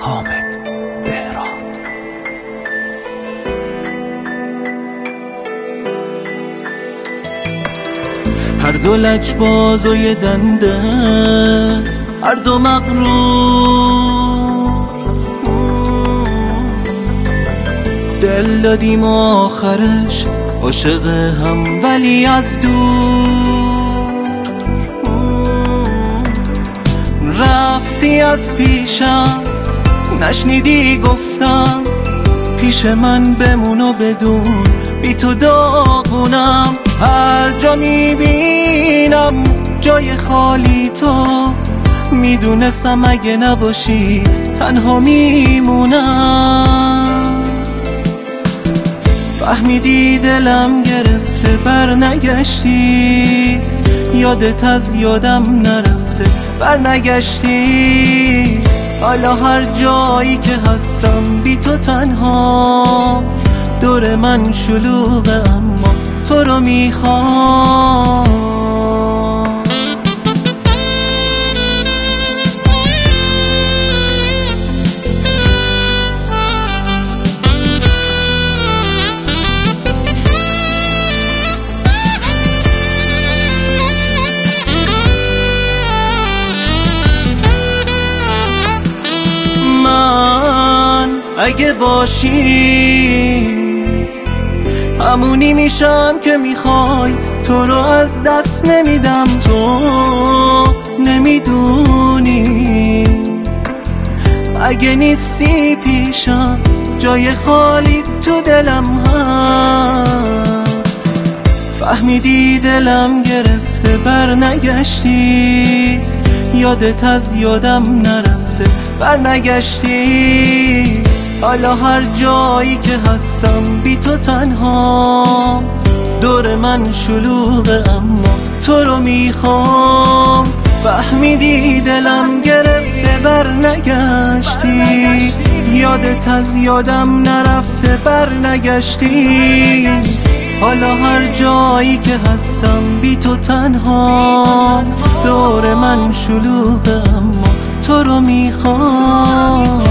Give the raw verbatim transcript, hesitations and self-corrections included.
حامد بهراد. هر دو لجباز و یه دنده، هر دو مغرور، دل دادیم و آخرش عاشق هم ولی از دور. رفتی از پیشم نشنیدی گفتم، پیش من بمون و بدون بی تو داغونم. هر جا میبینم جای خالی تو، میدونستم اگه نباشی تنها میمونم. فهمیدی دلم گرفته بر نگشتی، یادت از یادم نرفته بر نگشتی. حالا هر جایی که هستم بی تو تنها، دور من شلوغه اما تو رو میخوام. من اگه باشی همونی میشم که میخوای، تو رو از دست نمیدم. تو نمیدونی اگه نیستی پیشم جای خالی تو دلم هست. فهمیدی دلم گرفته بر نگشتی، یادت از یادم نرفته بر نگشتی. حالا هر جایی که هستم بی تو تنها، دور من شلوغه اما تو رو میخوام. فهمیدی دلم گرفته بر نگشتی، یادت از یادم نرفته بر نگشتی. حالا هر جایی که هستم بی تو تنها، دور من شلوغه اما تو رو میخوام.